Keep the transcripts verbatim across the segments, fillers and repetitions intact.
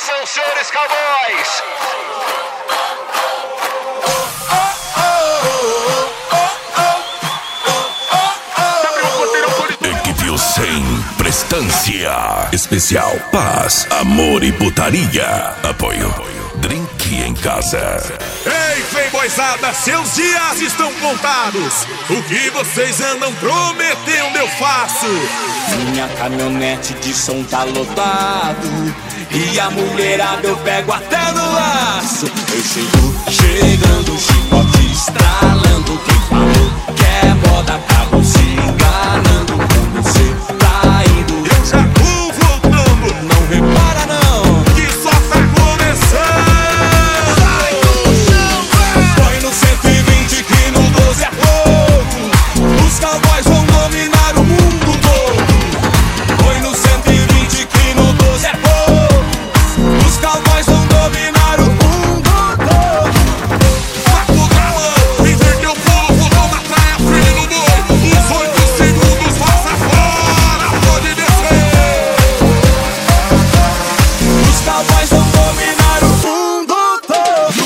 Atenção, senhores cowboys! Equipe cem, prestância. Especial Paz, Amor e Putaria. Apoio Drink em Casa. Ei, playboyzada, seus dias estão contados. O que vocês andam prometendo eu faço. Minha caminhonete de som tá lotado e a mulherada eu pego até no laço. Eu chego chegando, chicote estralando. Quem falou que é moda acabou se enganando. Quando você tá indo, eu já vou voltando. não repara não, que só tá começando. sai do chão, véi. Põe no cento e vinte que no doze é fogo. Os cowboys vão dominar o mundo todo. Põe no cento e vinte que no doze é fogo. Os cowboys vão dominar o mundo todo. Saco galão, inverteu o povo, toma praia, firme no boi. Os oito segundos, passa fora, pode descer. Os cowboys vão dominar o mundo todo.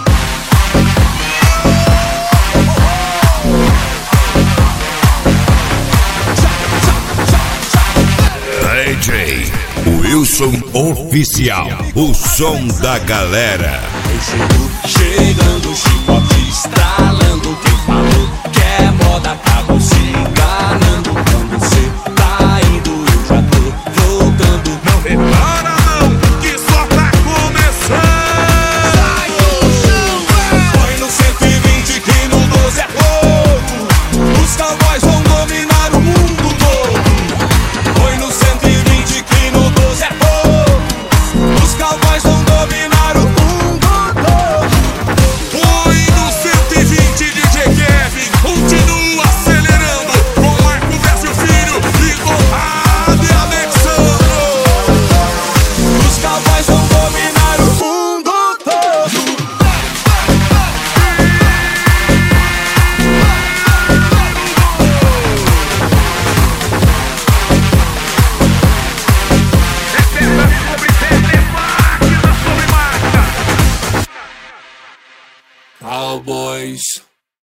D J Wilson Oficial, o som da galera. Eu chego chegando, chicote estralando. Quem falou que é moda acabou se enganando. Quando você tá indo, eu já tô voltando. Não repara não, que só tá começando. Sai do chão, véi. Põe no cento e vinte que no doze é fogo. Os cowboys vão dominar o mundo todo. Põe no cento e vinte que no doze é fogo. Os cowboys vão dominar o mundo todo. Põe no cento e vinte, D J Kevin, continua acelerando. Com Marco Décio Filho e com Adi Alexandro. Os cowboys vão dominar o mundo todo. Cowboys.